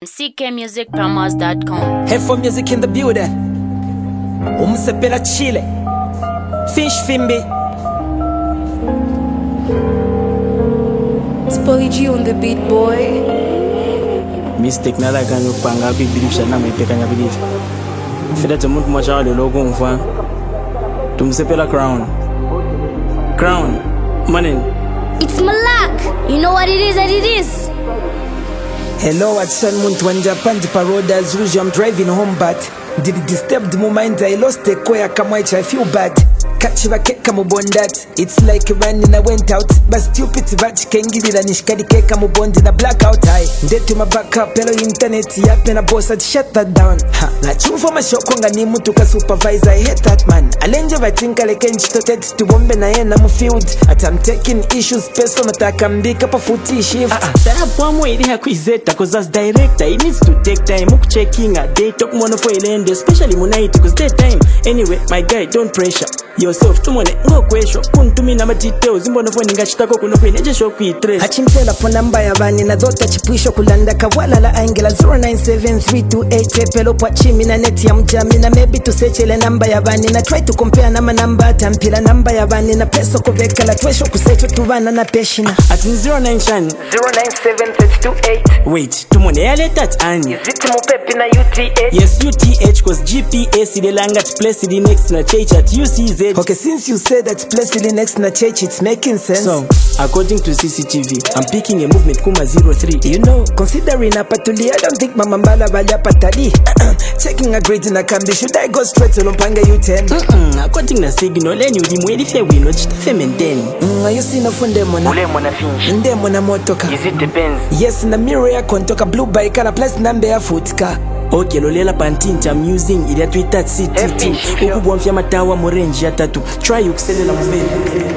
ckmusicpromos.com. Head for music in the building. Umsepela Chile. Fish Fimbi. It's Polly G on the beat, boy. Mistake nala kanu panga big belief shana mai pekanya belief. Fida tumuntu mwacha le logo mfa. Tumsepela crown. Crown. Manin. It's Malak. You know what it is and it is. Hello, what's on muntu wanja panti paroda as usual. I'm driving home but did it disturb the moment I lost the koya kamaicha. I feel bad. Catch a keka mubondat. It's like running I went out. But stupid batch can give it a nishkadi keka mubond in a blackout eye. Dead to my backup, hello internet. Yap and a boss had shut that down. Ha, na chum for my shock konga ni mutuka supervisor. I hate that man. Alenje vatinka leke nchitotet to bombe na yena mu field. At I'm taking issues peso matakambika pa footy shift. That one way they kwizeta cause as director it needs to take time. Muku checking a day talk mono for ilende. Especially munaitu cause daytime. Anyway, my guy, don't pressure yourself tumone ngo kwesho kuntumi na details imbono phone ngachitako kuno kweneje show kwitress achimtela phone number yabani na dota chipwisho kulanda kawala la angela 097328 pelo kwa chimi na net ya mjami na maybe to search ile number yabani na try to compare na number tampila number yabani na peso kobeka la twesho kusecho tubana na peshina at 09 097328 wait tumone yale that ani is it mupepi na UTH yes UTH cause GPS ile langa place the next na church at UCZ. Okay, since you said that placed next na church, it's making sense. So, according to CCTV, I'm picking a movement kuma 03. You know, considering a patuli, I don't think Mama Mbala Valia Patali. Checking a grade in a cambi, should I go straight to Lompanga U10? According to signal, then you dimwe if you win, or just feminine. You see no funde mona? Ule mona finch. Inde mona motoka. Is it depends? Yes, na mirror ya kontoka blue bike and a place number ya footka. Okay, lolela pantinta I'm using ili atuita CTT ukubwa mfya matawa morenji ya tatu try ukuselela mveli.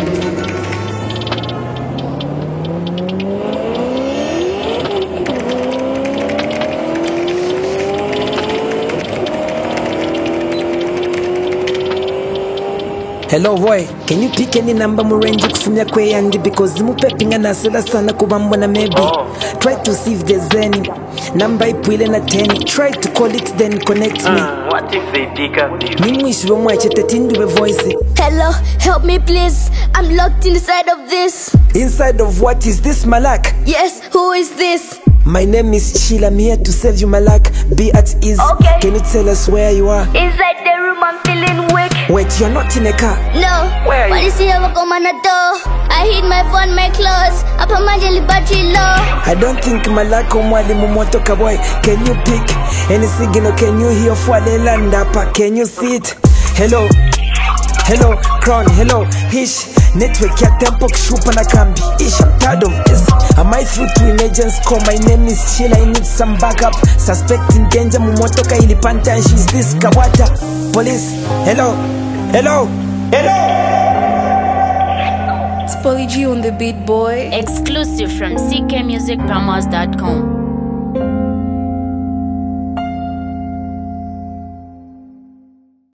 Hello boy, can you pick any number murenji kufumya kwe yandi because mupepinga nasela sana kubambo na maybe try to see if there's any number ipwile na 10 try to call it then connect me. What if they pick up this? Mimwishi wamwache tetindu voice. Hello, help me please. I'm locked inside of this. Inside of what is this, Malak? Yes, who is this? My name is Sheila. I'm here to save you, Malak. Be at ease. Okay. Can you tell us where you are? Inside the room, I'm feeling weak. Wait, you're not in a car? No. Where are you? What is here? I come on the door. I hid my phone, my clothes. Up on my jelly battery low. I don't think Malak omwali mumotoka boy. Can you pick any signal? Can you hear for the land up? Can you see it? Hello, hello, crown, hello, hish. Network ya tempo kushupa na kambi. Ish, I'm tired of this. Am I through to emergency call? My name is Sheila, I need some backup. Suspecting danger, mumotoka ilipanta and she's this kawata. Police, hello, hello, hello. It's Polly G on the beat, boy. Exclusive from ckmusicpromos.com.